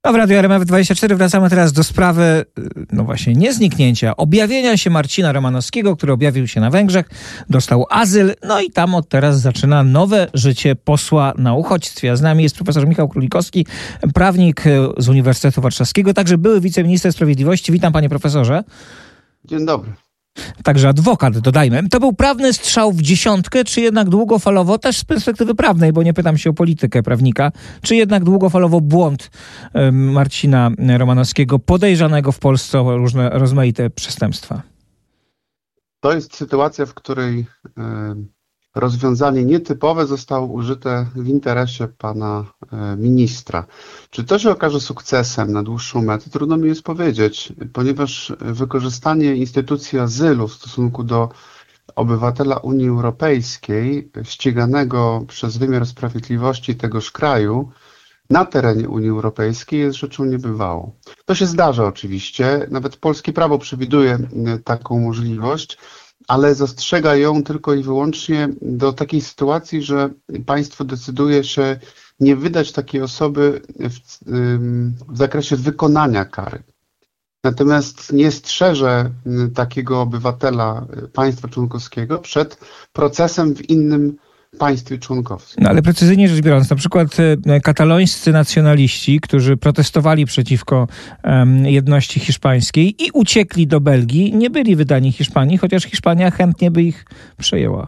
No w Radiu RMF24 wracamy teraz do sprawy, no właśnie, nie zniknięcia, objawienia się Marcina Romanowskiego, który objawił się na Węgrzech, dostał azyl, no i tam od teraz zaczyna nowe życie posła na uchodźstwie. A z nami jest profesor Michał Królikowski, prawnik z Uniwersytetu Warszawskiego, także były wiceminister sprawiedliwości. Witam, panie profesorze. Dzień dobry. Także adwokat, dodajmy. To był prawny strzał w dziesiątkę, czy jednak długofalowo, też z perspektywy prawnej, bo nie pytam się o politykę prawnika, czy jednak długofalowo błąd Marcina Romanowskiego, podejrzanego w Polsce o różne rozmaite przestępstwa? To jest sytuacja, w której rozwiązanie nietypowe zostało użyte w interesie pana ministra. Czy to się okaże sukcesem na dłuższą metę? Trudno mi jest powiedzieć, ponieważ wykorzystanie instytucji azylu w stosunku do obywatela Unii Europejskiej ściganego przez wymiar sprawiedliwości tegoż kraju na terenie Unii Europejskiej jest rzeczą niebywałą. To się zdarza oczywiście, nawet polskie prawo przewiduje taką możliwość, ale zastrzega ją tylko i wyłącznie do takiej sytuacji, że państwo decyduje się nie wydać takiej osoby w zakresie wykonania kary. Natomiast nie strzeże takiego obywatela państwa członkowskiego przed procesem w innym państwie członkowskim. No ale precyzyjnie rzecz biorąc, na przykład katalońscy nacjonaliści, którzy protestowali przeciwko jedności hiszpańskiej i uciekli do Belgii, nie byli wydani Hiszpanii, chociaż Hiszpania chętnie by ich przejęła.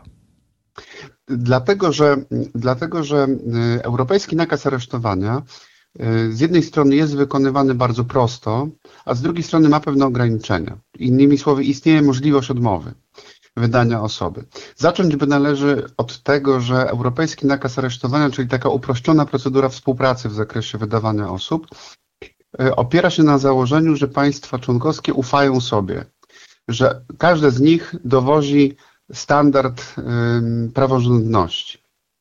Dlatego, że europejski nakaz aresztowania z jednej strony jest wykonywany bardzo prosto, a z drugiej strony ma pewne ograniczenia. Innymi słowy, istnieje możliwość odmowy wydania osoby. Zacząć by należy od tego, że europejski nakaz aresztowania, czyli taka uproszczona procedura współpracy w zakresie wydawania osób, opiera się na założeniu, że państwa członkowskie ufają sobie, że każde z nich dowozi standard praworządności.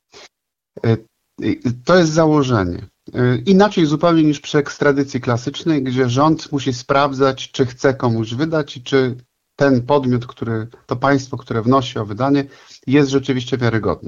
To jest założenie. Inaczej zupełnie niż przy ekstradycji klasycznej, gdzie rząd musi sprawdzać, czy chce komuś wydać i czy ten podmiot, to państwo, które wnosi o wydanie, jest rzeczywiście wiarygodne.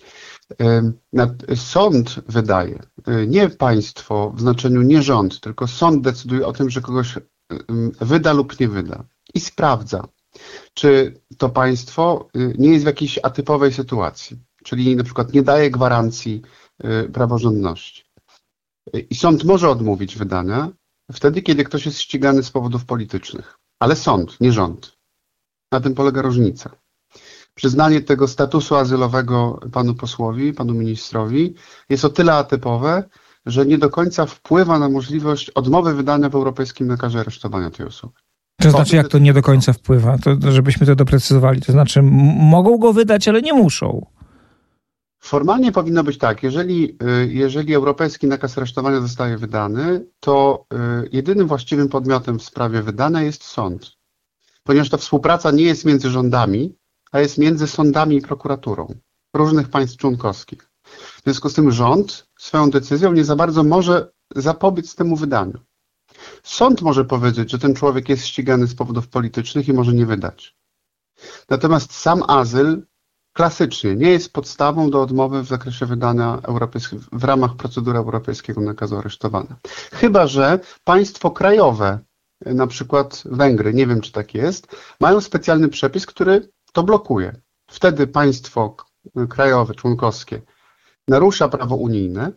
Sąd wydaje, nie państwo w znaczeniu nie rząd, tylko sąd decyduje o tym, że kogoś wyda lub nie wyda i sprawdza, czy to państwo nie jest w jakiejś atypowej sytuacji, czyli na przykład nie daje gwarancji praworządności. I sąd może odmówić wydania wtedy, kiedy ktoś jest ścigany z powodów politycznych. Ale sąd, nie rząd. Na tym polega różnica. Przyznanie tego statusu azylowego panu posłowi, panu ministrowi jest o tyle atypowe, że nie do końca wpływa na możliwość odmowy wydania w europejskim nakazie aresztowania tej osoby. To znaczy, jak to nie do końca wpływa? To żebyśmy to doprecyzowali. To znaczy, mogą go wydać, ale nie muszą. Formalnie powinno być tak, jeżeli europejski nakaz aresztowania zostaje wydany, to jedynym właściwym podmiotem w sprawie wydania jest sąd. Ponieważ ta współpraca nie jest między rządami, a jest między sądami i prokuraturą różnych państw członkowskich. W związku z tym rząd swoją decyzją nie za bardzo może zapobiec temu wydaniu. Sąd może powiedzieć, że ten człowiek jest ścigany z powodów politycznych i może nie wydać. Natomiast sam azyl klasycznie nie jest podstawą do odmowy w zakresie wydania w ramach procedury europejskiego nakazu aresztowania. Chyba że państwo krajowe, na przykład Węgry, nie wiem czy tak jest, mają specjalny przepis, który to blokuje. Wtedy państwo krajowe, członkowskie narusza prawo unijne,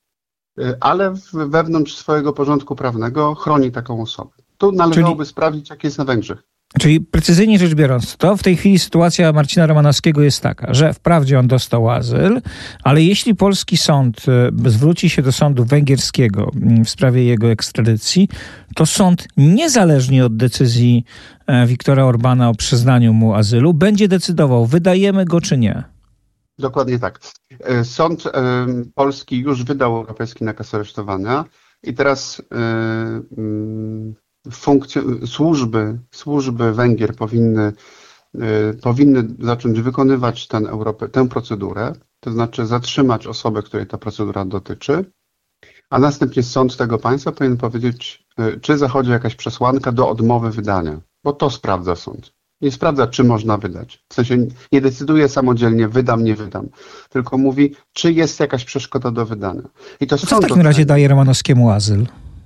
ale wewnątrz swojego porządku prawnego chroni taką osobę. Tu należałoby sprawdzić, jak jest na Węgrzech. Czyli precyzyjnie rzecz biorąc, to w tej chwili sytuacja Marcina Romanowskiego jest taka, że wprawdzie on dostał azyl, ale jeśli polski sąd zwróci się do sądu węgierskiego w sprawie jego ekstradycji, to sąd niezależnie od decyzji Viktora Orbána o przyznaniu mu azylu będzie decydował, wydajemy go czy nie. Dokładnie tak. Sąd polski już wydał europejski nakaz aresztowania i teraz służby Węgier powinny zacząć wykonywać tę procedurę, to znaczy zatrzymać osobę, której ta procedura dotyczy, a następnie sąd tego państwa powinien powiedzieć, czy zachodzi jakaś przesłanka do odmowy wydania, bo to sprawdza sąd. Nie sprawdza, czy można wydać. W sensie nie decyduje samodzielnie, wydam, nie wydam, tylko mówi, czy jest jakaś przeszkoda do wydania. I to co w takim razie daje Romanowskiemu azyl?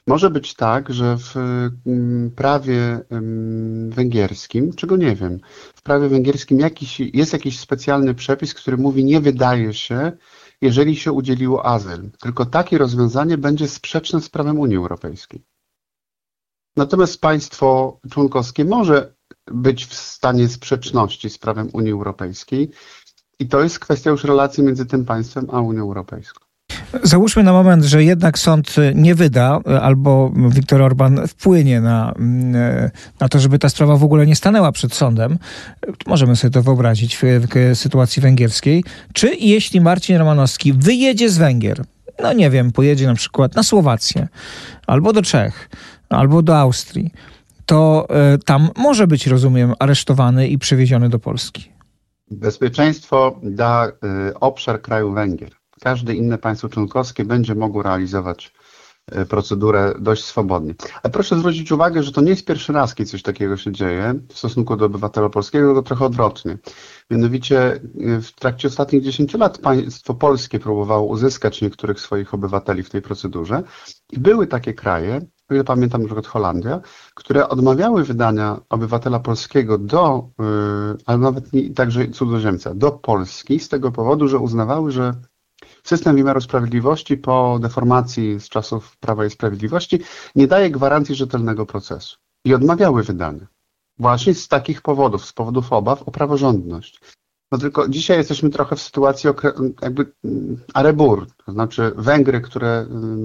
Może być tak, że w prawie węgierskim, czego nie wiem, w prawie węgierskim jest jakiś specjalny przepis, który mówi nie wydaje się, jeżeli się udzieliło azyl. Tylko takie rozwiązanie będzie sprzeczne z prawem Unii Europejskiej. Natomiast państwo członkowskie może być w stanie sprzeczności z prawem Unii Europejskiej i to jest kwestia już relacji między tym państwem a Unią Europejską. Załóżmy na moment, że jednak sąd nie wyda, albo Viktor Orbán wpłynie na to, żeby ta sprawa w ogóle nie stanęła przed sądem. Możemy sobie to wyobrazić w sytuacji węgierskiej. Czy jeśli Marcin Romanowski wyjedzie z Węgier, no nie wiem, pojedzie na przykład na Słowację, albo do Czech, albo do Austrii, to tam może być, rozumiem, aresztowany i przewieziony do Polski. Bezpieczeństwo da obszar kraju Węgier. Każde inne państwo członkowskie będzie mogło realizować procedurę dość swobodnie. Ale proszę zwrócić uwagę, że to nie jest pierwszy raz, kiedy coś takiego się dzieje w stosunku do obywatela polskiego, tylko trochę odwrotnie. Mianowicie w trakcie ostatnich 10 lat państwo polskie próbowało uzyskać niektórych swoich obywateli w tej procedurze i były takie kraje, o ile pamiętam, na przykład Holandia, które odmawiały wydania obywatela polskiego ale nawet nie, także cudzoziemca, do Polski z tego powodu, że uznawały, że system wymiaru sprawiedliwości po deformacji z czasów Prawa i Sprawiedliwości nie daje gwarancji rzetelnego procesu. I odmawiały wydania. Właśnie z takich powodów, z powodów obaw o praworządność. No tylko dzisiaj jesteśmy trochę w sytuacji jakby arebur, to znaczy Węgry, które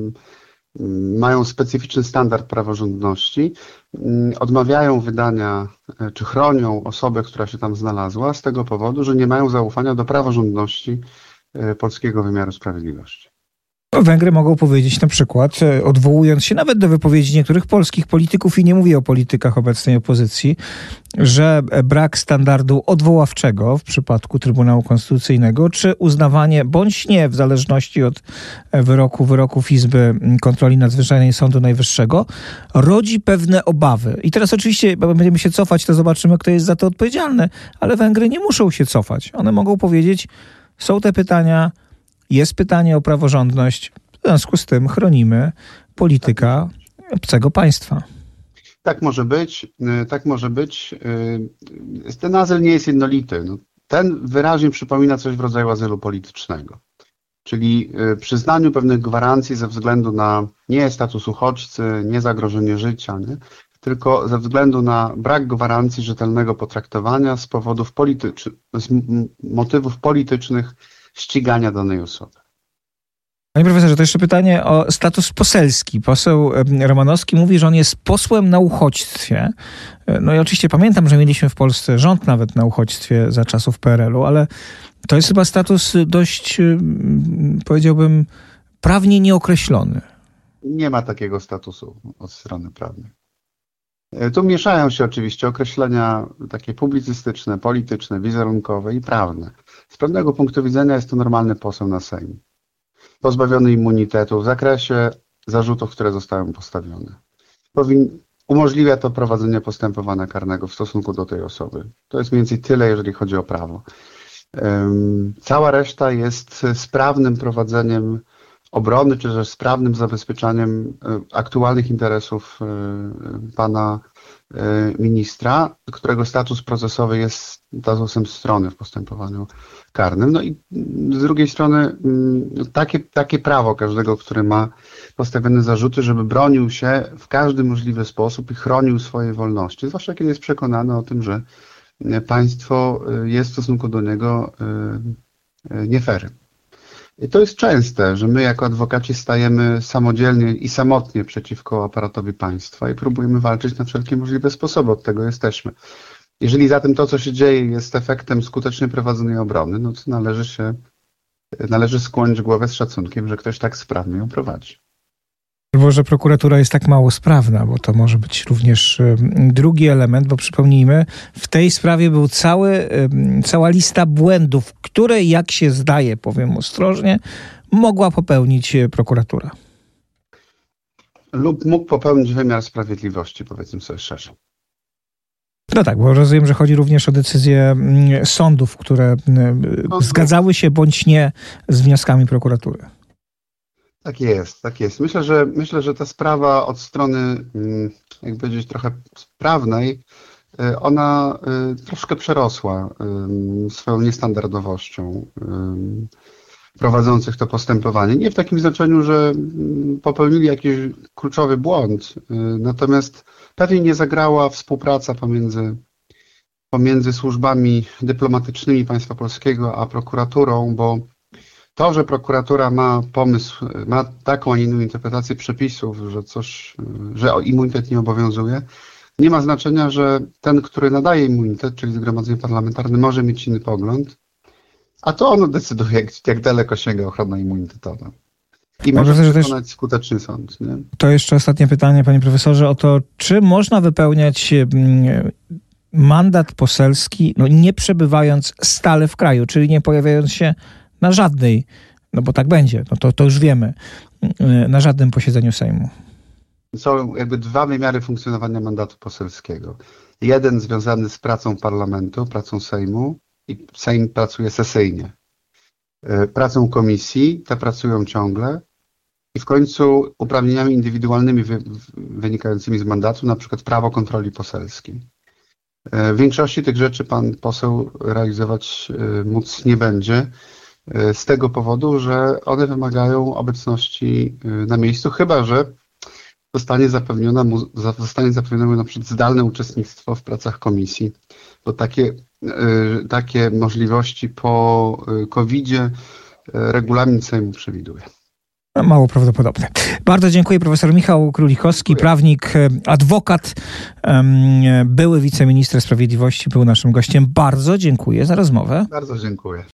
mają specyficzny standard praworządności, odmawiają wydania, czy chronią osobę, która się tam znalazła z tego powodu, że nie mają zaufania do praworządności polskiego wymiaru sprawiedliwości. Węgry mogą powiedzieć na przykład, odwołując się nawet do wypowiedzi niektórych polskich polityków, i nie mówię o politykach obecnej opozycji, że brak standardu odwoławczego w przypadku Trybunału Konstytucyjnego, czy uznawanie bądź nie, w zależności od wyroków Izby Kontroli Nadzwyczajnej Sądu Najwyższego, rodzi pewne obawy. I teraz oczywiście będziemy się cofać, to zobaczymy, kto jest za to odpowiedzialny, ale Węgry nie muszą się cofać. One mogą powiedzieć, są te pytania, jest pytanie o praworządność, w związku z tym chronimy polityka obcego państwa. Tak może być, tak może być. Ten azyl nie jest jednolity. Ten wyraźnie przypomina coś w rodzaju azylu politycznego. Czyli przyznaniu pewnych gwarancji ze względu na nie status uchodźcy, nie zagrożenie życia, nie? Tylko ze względu na brak gwarancji rzetelnego potraktowania z motywów politycznych ścigania danej osoby. Panie profesorze, to jeszcze pytanie o status poselski. Poseł Romanowski mówi, że on jest posłem na uchodźstwie. No i oczywiście pamiętam, że mieliśmy w Polsce rząd nawet na uchodźstwie za czasów PRL-u, ale to jest chyba status dość, powiedziałbym, prawnie nieokreślony. Nie ma takiego statusu od strony prawnej. Tu mieszają się oczywiście określenia takie publicystyczne, polityczne, wizerunkowe i prawne. Z pewnego punktu widzenia jest to normalny poseł na Sejm, pozbawiony immunitetu w zakresie zarzutów, które zostały postawione. Umożliwia to prowadzenie postępowania karnego w stosunku do tej osoby. To jest mniej więcej tyle, jeżeli chodzi o prawo. Cała reszta jest sprawnym prowadzeniem obrony, czy też sprawnym zabezpieczaniem aktualnych interesów pana ministra, którego status procesowy jest statusem strony w postępowaniu karnym. No i z drugiej strony takie prawo każdego, który ma postawione zarzuty, żeby bronił się w każdy możliwy sposób i chronił swoje wolności, zwłaszcza kiedy jest przekonany o tym, że państwo jest w stosunku do niego nie fair. I to jest częste, że my jako adwokaci stajemy samodzielnie i samotnie przeciwko aparatowi państwa i próbujemy walczyć na wszelkie możliwe sposoby. Od tego jesteśmy. Jeżeli zatem to, co się dzieje, jest efektem skutecznie prowadzonej obrony, no to należy skłonić głowę z szacunkiem, że ktoś tak sprawnie ją prowadzi. Albo że prokuratura jest tak mało sprawna, bo to może być również drugi element, bo przypomnijmy, w tej sprawie był cała lista błędów, które, jak się zdaje, powiem ostrożnie, mogła popełnić prokuratura. Lub mógł popełnić wymiar sprawiedliwości, powiedzmy sobie szczerze. No tak, bo rozumiem, że chodzi również o decyzje sądów, które zgadzały się bądź nie z wnioskami prokuratury. Tak jest, tak jest. Myślę, że ta sprawa od strony, jak powiedzieć, trochę prawnej, ona troszkę przerosła swoją niestandardowością prowadzących to postępowanie. Nie w takim znaczeniu, że popełnili jakiś kluczowy błąd, natomiast pewnie nie zagrała współpraca pomiędzy służbami dyplomatycznymi państwa polskiego a prokuraturą, bo to, że prokuratura ma pomysł, ma taką, a nie inną interpretację przepisów, że immunitet nie obowiązuje, nie ma znaczenia, że ten, który nadaje immunitet, czyli Zgromadzenie Parlamentarne, może mieć inny pogląd, a to ono decyduje, jak daleko sięga ochrona immunitetowa. I może wykonać skuteczny sąd. Nie? To jeszcze ostatnie pytanie, panie profesorze, o to, czy można wypełniać mandat poselski, nie przebywając stale w kraju, czyli nie pojawiając się na żadnej, bo tak będzie, to już wiemy, na żadnym posiedzeniu Sejmu. Są jakby dwa wymiary funkcjonowania mandatu poselskiego. Jeden związany z pracą parlamentu, pracą Sejmu i Sejm pracuje sesyjnie. Pracą komisji, te pracują ciągle i w końcu uprawnieniami indywidualnymi wynikającymi z mandatu, na przykład prawo kontroli poselskiej. W większości tych rzeczy pan poseł realizować móc nie będzie z tego powodu, że one wymagają obecności na miejscu, chyba że zostanie zapewnione mu na przykład zdalne uczestnictwo w pracach komisji, bo takie możliwości po COVID-zie regulamin Sejmu przewiduje. Mało prawdopodobne. Bardzo dziękuję. Profesor Michał Królikowski, prawnik, adwokat, były wiceminister sprawiedliwości, był naszym gościem. Bardzo dziękuję za rozmowę. Bardzo dziękuję.